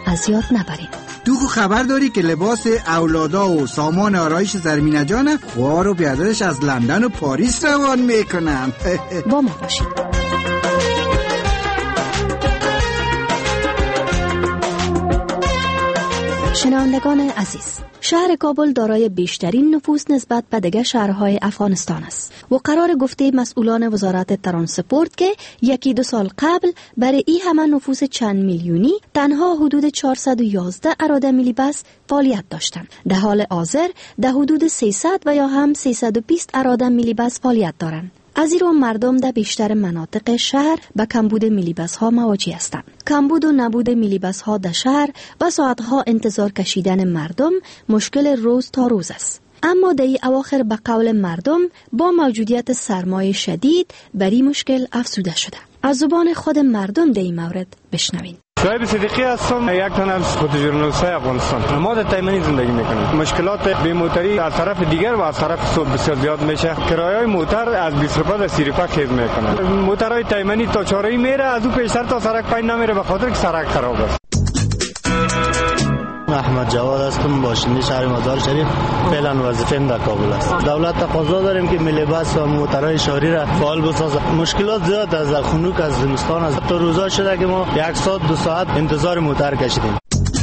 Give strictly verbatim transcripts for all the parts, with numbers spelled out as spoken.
از یاد نبریم. تو خبر داری که لباس اولادا و سامان آرایش زرمینه جان خوار و بیادرش از لندن و پاریس روان میکنن. با ما باشید. شنوندگان عزیز، شهر کابل دارای بیشترین نفوس نسبت به دیگر شهرهای افغانستان است و قرار گفته مسئولان وزارت ترانسپورت که یکی دو سال قبل برای این همه نفوس چند میلیونی تنها حدود چهارصد و یازده اراده میلی بس فعالیت داشتند. در حال حاضر در حدود سیصد و یا هم سیصد و بیست اراده میلی بس فعالیت دارند. از این رو مردم در بیشتر مناطق شهر به کمبود میلیبس ها مواجه هستند. کمبود و نبود میلیبس ها در شهر و ساعتها انتظار کشیدن مردم مشکل روز تا روز است. اما در این اواخر به قول مردم با موجودیت سرمایه شدید بر این مشکل افزوده شده. از زبان خود مردم در این مورد بشنوین. شعیب صدیقی هستم، یک تن از فوتوژورنالیست افغانستان. ما در تایمنی زندگی میکنیم. مشکلات بی‌موتری از طرف دیگر و از طرف سود بسیار زیاد میشه. کرایه‌های موتر از بیست روپیه تا سی روپیه خیز میکنه. موترهای تایمنی تا چهاره‌ای میره، از اون پیشتر تا سرک پایین نمیره به خاطر که سرک خراب است. احمد جواد هستم، باشنده شهر مزار شریف. فعلا وظیفه‌ام در کابل است. دولت تقاضا داریم که ملی بس و موترهای شهری را فعال بسازد. مشکلات زیاد از خنک از زمستان است. تا روزا شده که ما یک ساعت دو ساعت انتظار موتر کشیدیم.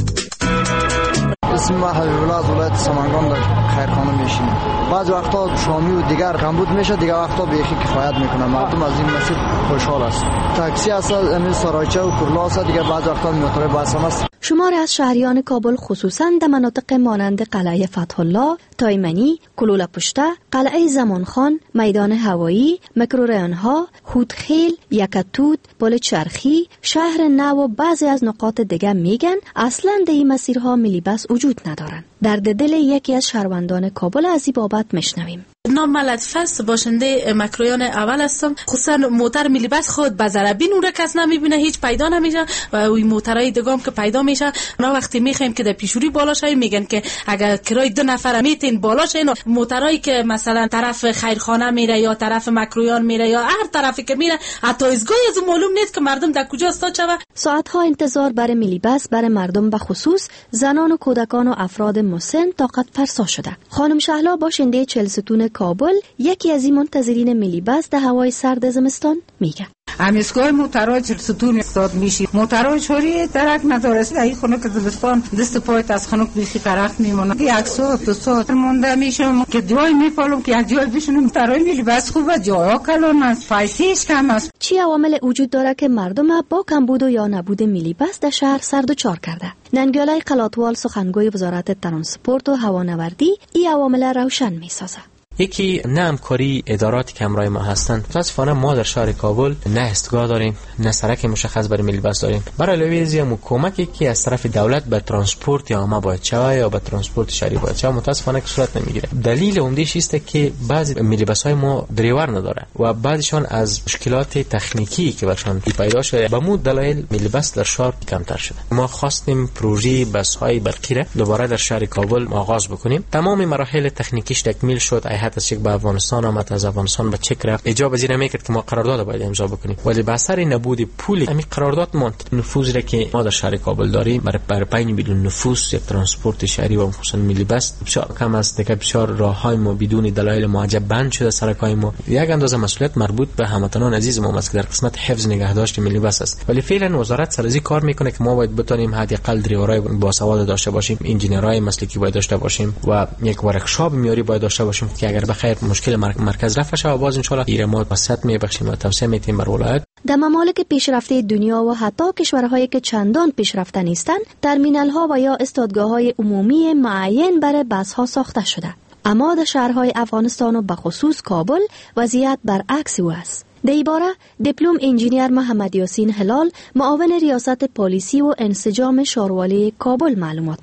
اسم ما حبیب الله از ولایت سمنگان در خیرخانه میشیم. بعض وقتا شامی و دیگر کمبود میشه، دیگر وقتا بیخی کفایت میکنه. مردم از این مسیر خوشحال است. تاکسی است، امروز سرایچه و کرلا است، دیگر بعض وقتا موتور بس هم است. شمار از شهریان کابل خصوصاً در مناطق مانند قلعه فتح الله، تایمنی، کلوله پشته، قلعه زمانخان، میدان هوایی، مکروریانها، هودخیل، یکتود، پل چرخی، شهر نو و بعضی از نقاط دیگر میگن اصلاً در این مسیرها میلیبس وجود ندارن. در دل یکی از شهروندان کابل از این بابت میشنویم. نام ملطفه است، باشنده مکرویان اول هستم. خصوصا موتر میلیبس خود بزربین اون را کس نمیبینه، هیچ پیدا نمیشه و اوی موترهای دگام که پیدا میشه اونا وقتی میخوایم که در پیشوری بالا شویم میگن که اگر کرای دو نفر میتین بالا شین. موترهایی که مثلا طرف خیرخانه میره یا طرف مکرویان میره یا هر طرفی که میره حتی ایستگاهی از معلوم نیست که مردم در کجا استاد شوه. ساعتها انتظار برای میلیبس برای مردم به خصوص زنان و کودکان و افراد مسن طاقت فرسا شده. خانم شهلا باشنده چهل ستون کابل یکی از این منتظرین میلیبس در هوای سرد زمستان میگه. امیسگاه موترهای چهل ستون استاد میشی. موترهای چوری درک ندارست. این خونه که زمستان دست پایت از خنک بیخی قرخت میمونه. یک ساعت دو ساعت مونده میشم که جای میپالم که یک جای بشونم. موترهای میلیبس خوبه، جایا کلان است، پیسیش کم است. چی عوامل وجود داره که مردم با کمبود و یا نبود میلیبس در شهر سرد و چار کرده؟ ننگیالای قلاتوال سخنگوی وزارت ترانسپورت و هوانوردی این عوامل روشن میسازه. یکی نه همکاری ادارات که همراه ما هستند. متاسفانه ما در شهر کابل نه استگاه داریم، نه سرک مشخص برای میلیبس داریم. برای علاوه از این کمکی که از طرف دولت به ترانسپورت یا ما باید شوه یا به ترانسپورت شهری باید شوه متاسفانه که صورت نمیگیره. دلیل عمده‌اش است که بعضی میلیبس های ما دریور نداره و بعضیشان از مشکلات تکنیکی که برشان پیدا شده به مود دلایل میلیبس در شهر کمتر شده. ما خواستیم پروژه بس های برقی را دوباره در شهر کابل آغاز بکنیم. تمام مراحل تکنیکیش تکمیل شد. از چک به افغانستان آمد، از افغانستان به چک رفت. اجازه پذیر نمیکرد که ما قرارداد باید امضا بکنیم. ولی به اثر نبود پول همین قرارداد ماند. نفوذی را که ما در شهر کابل داریم برای برای پنج میلیون نفوس یک ترانسپورت شهری و خصوصا میلیبس بسیار کم است. دیگه بسیار راههای ما بدون دلایل معجب بند شده. سرکای ما یک اندازه مسئولیت مربوط به هموطنان عزیز ما است که در قسمت حفظ نگهداشت میلیبس است. ولی فعلا وزارت سرازی کار میکنه که ما باید بتونیم حداقل دریورای باسواد داشته باشیم، انجینرای مسلکی باید داشته باشیم و یک ورکشاپ میاری باید داشته باشیم که اگر بخیر مشکل مرکز رفع شود باز ان شاء الله ایرمات وسط میبخشیم و توسعه میتیم بر ولایت. در ممالک پیشرفته دنیا و حتی کشورهایی که چندان پیشرفته نیستند ترمینال ها و یا استادگاه های عمومی معین برای بس ها ساخته شده. اما در شهرهای افغانستان و بخصوص کابل وضعیت برعکس او است. در این باره دیپلم انجینیر محمد یاسین هلال معاون ریاست پلیسی و انسجام شاروالی کابل معلومات میده.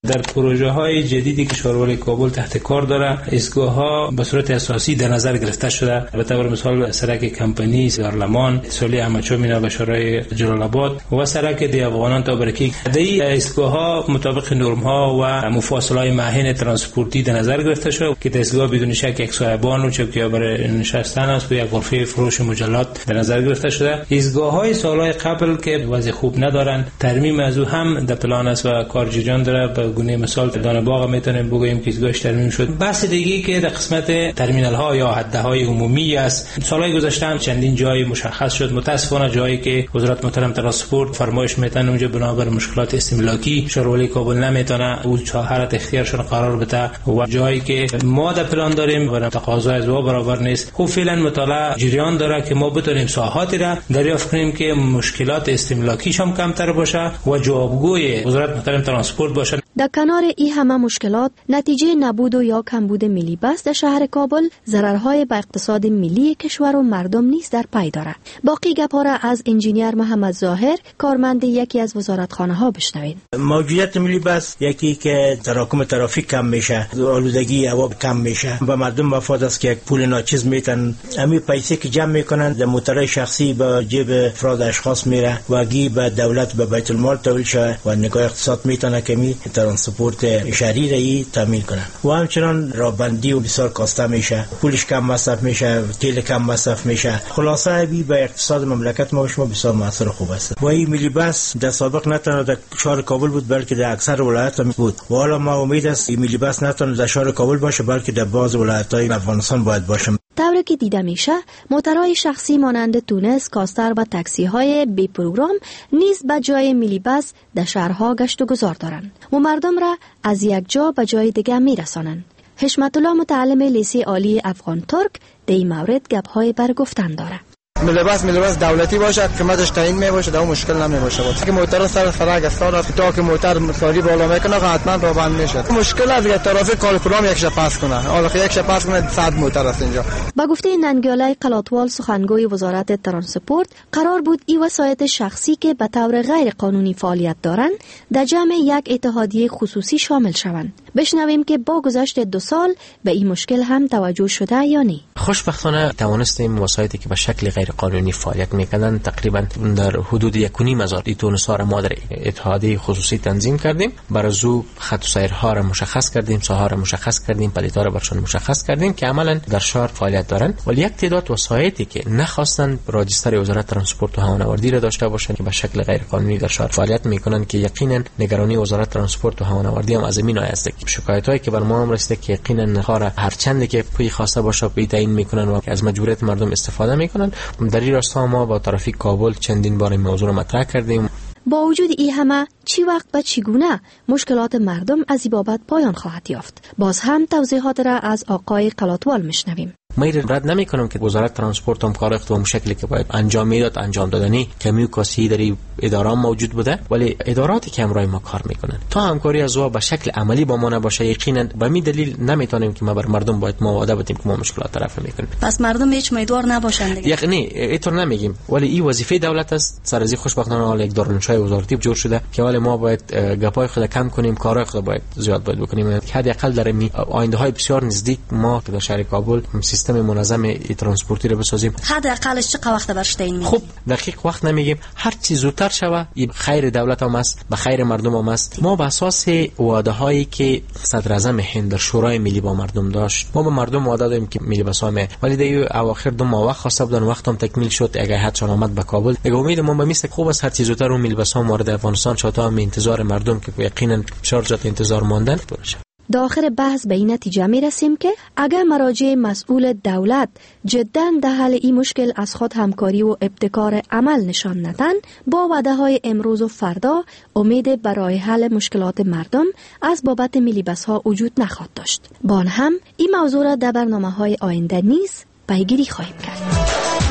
در پروژه های جدیدی که شارولی کابل تحت کار داره، ایستگاه ها به صورت اساسی در نظر گرفته شده. به طور مثال سرک کمپانی دارلمان، سولی احمدشاه مینا به شورای جلال آباد و سرک دی افغانان تا برکی. دی ایستگاه ها مطابق نرم ها و مفاصله های معین ترانسپورتی در نظر گرفته شده که ایستگاه بدون شک یک صاحبان و چوکی‌ها برای نشستن است و یک غرفه فروش مجلات در نظر گرفته شده. ایستگاه های سالهای قبل که وضع خوب ندارن، ترمیم از او هم در پلان است و کارجویان داره. به گونه مثال دانه باغ میتونیم بگوییم که ایستگاهش ترمیم شد. بحث دیگه که در قسمت ترمینال ها یا حده های عمومی است، سالهای گذشته هم چندین جای مشخص شد. متاسفانه جایی که وزارت محترم ترانسپورت فرمایش میتن اونجا بنابر مشکلات استملاکی شارولی کابل نمیتونه اون چهارت اختیارشون قرار بده و جایی که ما در پلان داریم و تقاضا از او برابر نیست، خب فعلا مطالعه جریان داره که ما بتونیم ساحاتی را دریافت کنیم که مشکلات استملاکیش هم کمتر باشه و جوابگوی وزارت محترم ترانسپورت باشه. در کنار این همه مشکلات، نتیجه نبود و یا کمبود ملی بس در شهر کابل ضررهای به اقتصاد ملی کشور و مردم نیز در پی دارد. باقی گپا را از انجینیر محمد ظاهر، کارمند یکی از وزارتخانه ها بشنوید. موجودیت ملی بس یکی که تراکم ترافیک کم میشه، آلودگی هوا کم میشه و مردم مفاد است که یک پول ناچیز میتن امی پیسه که جمع میکنن در موترهای شخصی به جیب افراد اشخاص میره و گی به دولت به بیت المال تحویل شه و نگاه اقتصاد میتونه که می ترانسپورت شهری را تامین کنن و همچنان رابندی و بسیار کاسته میشه، پولش کم مصرف میشه، تیل کم مصرف میشه. خلاصه بی به اقتصاد مملکت ما و شما بسیار موثر خوب است. و این ملی بس در سابق نه تنها در شهر کابل بود بلکه در اکثر ولایت هم بود و حالا ما امید است این ملی بس نه تنها در شهر کابل باشه بلکه در بعض ولایت‌های افغانستان باید باشه. طوری که دیده میشه، موترهای شخصی مانند تونس، کاستر و تاکسی های بی پروگرام نیز به جای ملی بس در شهرها گشت و گذار دارند و مردم را از یک جا به جای دیگر میرسانند. حشمت الله متعلم لیسه عالی افغان ترک در این مورد گپ‌های برگفتن داره. ملی بس ملی بس دولتی باشه، قیمتش تعیین می باشه، اون مشکل نمی باشه. وقتی که موتر سر سرک استاد است تا که موتر ساری بالا میکنه حتما رو بند میشه. مشکل از یک طرف کالکولام یک شب پاس کنه. حالا که یک شب پاس کنه صد موتر است اینجا. با گفته ننگیاله قلاتوال سخنگوی وزارت ترانسپورت، قرار بود این وسایط شخصی که به طور غیر قانونی فعالیت دارند در جمع یک اتحادیه خصوصی شامل شوند. بشنویم که با گذشت دو سال به این مشکل هم توجه شده یا نه. خوشبختانه توانستیم وسایطی که به شکل غیر قانونی فعالیت میکنن تقریبا در حدود یک و نیم هزار تونس‌ها را ما در اتحادیه خصوصی تنظیم کردیم. برای زو خط و سیرها را مشخص کردیم، ساحه را مشخص کردیم، پلیت‌ها را برشان مشخص کردیم که عملاً در شهر فعالیت دارند. ولی یک تعداد وسایطی که نخواستن راجستر وزارت ترانسپورت و هوانوردی را داشته باشند که به شکل غیر قانونی در شهر فعالیت میکنن که یقینا نگرانی وزارت ترانسپورت و هوانوردی هم از این نوع است. شکایتایی که بر ما هم رسیده که یقینا خاره هر چند که پی خواسته باشه پی تعیین میکنن و از مجبوریت مردم استفاده میکنن. در این راستا ما با ترافیک کابل چندین بار این موضوع رو مطرح کردیم. با وجود این همه چی وقت و چگونه مشکلات مردم از این بابت پایان خواهد یافت؟ باز هم توضیحات را از آقای قلاتوال میشنویم. ما رد نمی کنم که وزارت ترانسپورت هم کار اختیار شکلی که باید انجام میداد انجام دادنی کمی و کاسی در اداره موجود بوده، ولی اداراتی که همراه ما کار میکنن تا همکاری از او به شکل عملی با ما نباشه یقینا به می دلیل نمیتونیم که ما بر مردم باید ما وعده بدیم که ما مشکلات طرف میکنیم. پس مردم هیچ امیدوار نباشند دیگه. یعنی اینطور نمیگیم، ولی این وظیفه دولت است. سر از خوشبختانه حال یک دارالانشای وزارتی جور شده که ولی ما باید گپای خود کم کنیم، کارهای خود باید زیاد باید بکنیم. حداقل در می آینده های بسیار نزدیک ما که در شهر کابل سیستم منظم ترانسپورتی رو بسازیم. حداقلش چه وقت برش تعیین می‌کنیم؟ خب دقیق وقت نمیگیم، هر چیز زودتر شوه این خیر دولت هم است، به خیر مردم هم است. ما به اساس وعده هایی که صدر اعظم هند در شورای ملی با مردم داشت، ما به مردم وعده دادیم که ملی بسامه، ولی در اواخر دو ماه وقت خواسته بودن، وقتم تکمیل شد. اگه حتما آمد به کابل، دیگه امید ما به مثل خوب است هر چیز زودتر اون ملی بسام وارد افغانستان شد تا انتظار مردم که یقینا شارجات انتظار ماندن باشه. داخل بحث به این نتیجه می رسیم که اگر مراجع مسئول دولت جداً در حل این مشکل از خود همکاری و ابتکار عمل نشان ندن، با وعده های امروز و فردا امید برای حل مشکلات مردم از بابت ملی بس ها وجود نخواهد داشت. با آن هم این موضوع را در برنامه های آینده نیز پیگیری خواهیم کرد.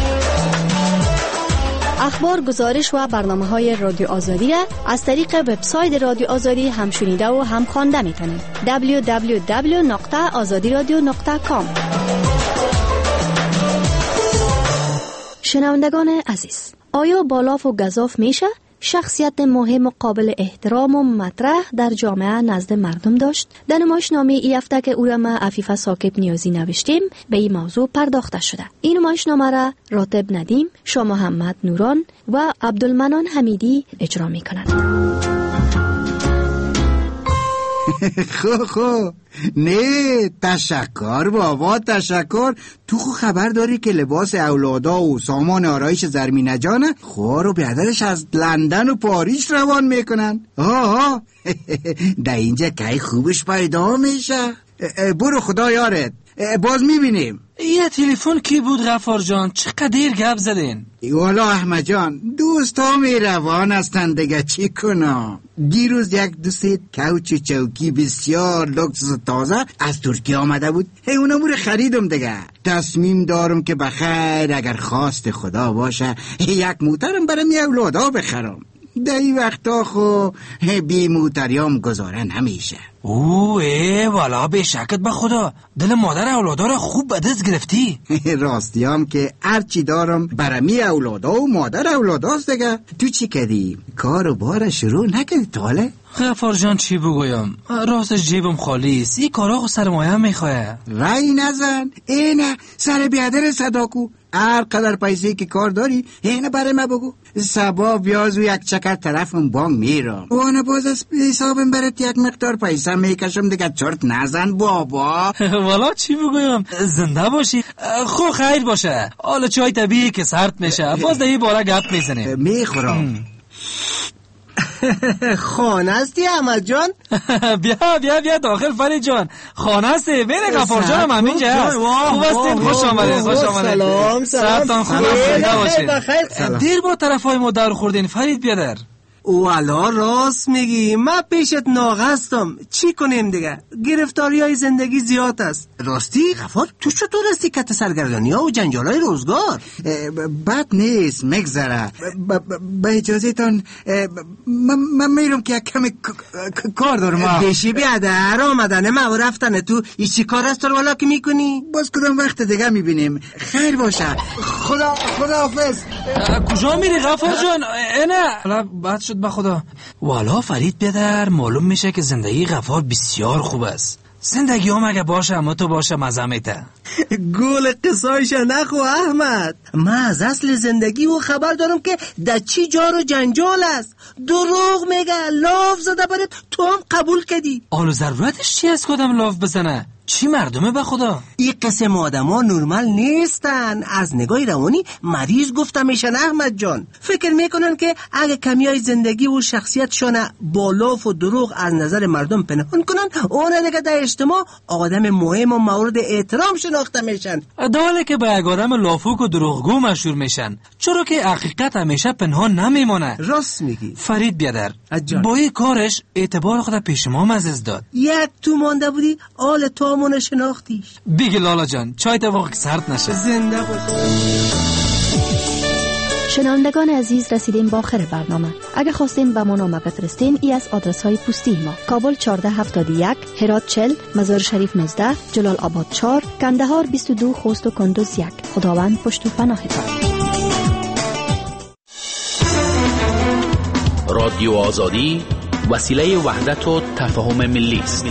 اخبار، گزارش و برنامه‌های رادیو آزادی را از طریق وبسایت رادیو آزادی هم شنیده و هم خوانده می‌تونید. دبلیو دبلیو دبلیو نقطه آزادی رادیو نقطه کام. شنوندگان عزیز، آیا بالاف و گزاف میشه شخصیت مهم و قابل احترام و مطرح در جامعه نزد مردم داشت. در نمایشنامه ای هفته که او را ما عفیفه ساکب نیازی نوشتیم به این موضوع پرداخته شده. این نمایشنامه را راتب ندیم، شاه محمد نوران و عبدالمنان حمیدی اجرا میکنند. خو خو نه تشکر بابا تشکر. تو خو خبر داری که لباس اولادا و سامان آرایش زرمینه جانه خوار و بیادرش از لندن و پاریس روان میکنن. آها در اینجا که خوبش پیدا میشه. برو خدا یارت، باز میبینیم. یه تلفن کی بود غفار جان؟ چقدر گپ زدین؟ والا احمد جان دوست ها می روان هستن دیگه، چی کنم؟ دیروز یک دوست کوچ و چوکی بسیار لکس و تازه از ترکیه آمده بود، هی اونم رو خریدم دیگه. تصمیم دارم که بخیر اگر خواست خدا باشه یک موترم برای اولادا بخرم. در این وقتا خو بی موتریام گذاره نمیشه. اوه والا به شکت به خدا دل مادر اولادا را خوب به دست گرفتی. راستیام که هرچی دارم برمی اولادا و مادر اولاداست دیگه. تو چی کردی؟ کارو بار شروع نکردی تاله؟ غفار جان چی بگویم، راستش جیبم خالی است. این کارا سرمایه میخواه. رای نزن، اینه سر بیادر صداکو. هر قدر پیسه که کار داری اینه برای ما بگو. سبا بیاز و یک چکر طرفم بانگ میرم وانا باز از حسابم برات یک مقدار پیسه میکشم دیگه. چرت نزن بابا. والا چی بگویم، زنده باشی. خو خیر باشه. حالا چای طبیعی که سرد میشه باز در این باره گپ میزنیم. میخورم. خانه هستی احمد جان؟ بیا بیا بیا داخل فرید جان، خانه هستی. بین غفار جانم همینجا هست. خوب هستین؟ خوش آمدین. خوش آمدین. سلام سلام. خوب هستین؟ دیر با طرفای ما در خوردین فرید بیادر. والا راست میگی، من پیشت ناغ هستم. چی کنیم دیگه، گرفتاری های زندگی زیاد است. راستی غفار تو چطور هستی کت سرگردانی ها و جنجال های روزگار؟ بد نیست مگذره. به اجازه تان من میرم که یک کم کار دارم. بشی بیادر آمدن ما و رفتن تو ایچی کار است رو والا که میکنی؟ باز کدام وقت دیگه میبینیم. خیر باشه. خدا خدا حافظ. کجا میری غفار جان؟ اینه حالا بد شد به خدا. والا فرید بیادر معلوم میشه که زندگی غفار بسیار خوب است. زندگی هم اگه باشه اما تو باشه مزه میته. گول قصایش نخو احمد. من از اصل زندگی و خبر دارم که در چی جار و جنجال است. دروغ میگه، لاف زده برات، تو هم قبول کردی. حالا ضرورتش چی است کدام لاف بزنه؟ چی مردمه به خدا؟ این قسم آدم ها نورمال نیستن. از نگاه روانی مریض گفته میشن احمد جان. فکر میکنن که اگه کمی های زندگی و شخصیتشان با لاف و دروغ از نظر مردم پنهان کنن، اون دیگه در اجتماع آدم مهم و مورد احترام شناخته میشن. داله که به یک آدم لافوک و دروغگو مشهور میشن، چرا که حقیقت همیشه پنهان نمیمونه. راست میگی فرید بیادر. با این کارش اعتبار خود پیش ما مزز داد. یک تو مانده بودی آل تو همون شناختیش. بگی لالا جان چای تا واقع سرد نشه. زنده باش. شنوندگان عزیز رسیدیم با آخر برنامه. اگه خواستین به ما نامه بفرستین ای از آدرس های پستی ما: کابل چهارده هفتاد و یک، هرات چهل، مزار شریف نوزده، جلال آباد چهار، کندهار بیست و دو، خوست و کندوز یک. خداوند پشت و پناهتان. رادیو آزادی وسیله وحدت و تفاهم ملی است.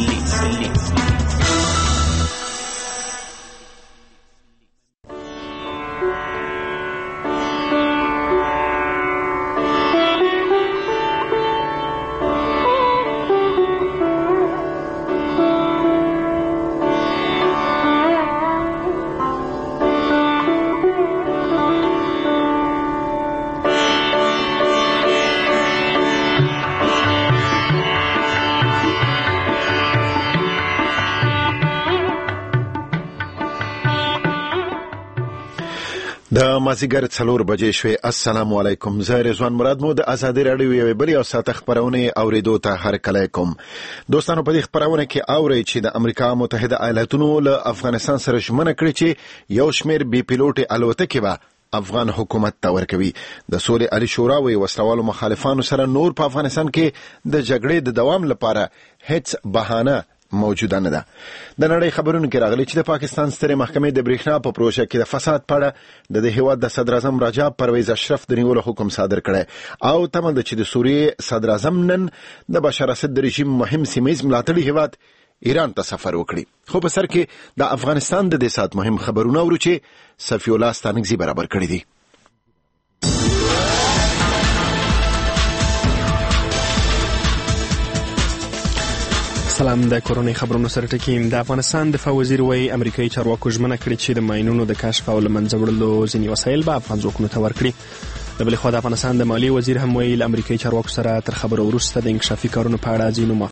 د مازیګر څلور بجې شوې. السلام علیکم. زه رضوان مراد مو د ازادي رادیو یوې بلې او ساعته خپرونې اورېدو ته هرکلی کوم. دوستانو په دې خپرونه کې اورئ چې د امریکا متحده ایالاتونو له افغانستان سره ژمنه کړې چې یو شمېر بې پیلوټې الوتکې به افغان حکومت ته ورکوي. د سولې عالي شورا وایي وسلوالو مخالفانو سره نور په افغانستان کې د جګړې د دوام لپاره هیڅ بهانه موجوده نه ده. د نړۍ خبرونو کې راغلي چې د پاکستان سترې محکمې د برېښنا په پروژه کې د فساد په اړه د دې هیواد د صدر اعظم رجب پرویز اشرف د نیولو حکم صادر کړی او تمه ده چې د سوریې صدر اعظم نن د بشار اسد د رژیم مهم سیمه‌یز ملاتړي هیواد ایران ته سفر وکړي. خو په سر کې د افغانستان د دې سات مهم خبرونه ورو چې صفی الله ستانکزي برابر کړی دي. سلام. د کورونی خبرونو سره ټکیم. د افغانستان دفاع وزیر وایي امریکایي چارواکو ژمنه کړې چې د ماینونو د کشف او له منځه وړلو ځینې وسایل به افغان ځواکونو ته ورکړي. د بلې خوا د افغانستان د مالیې وزیر هم وایي له امریکایي چارواکو سره تر خبرو وروسته د انکشافي کارونو په اړه ځینو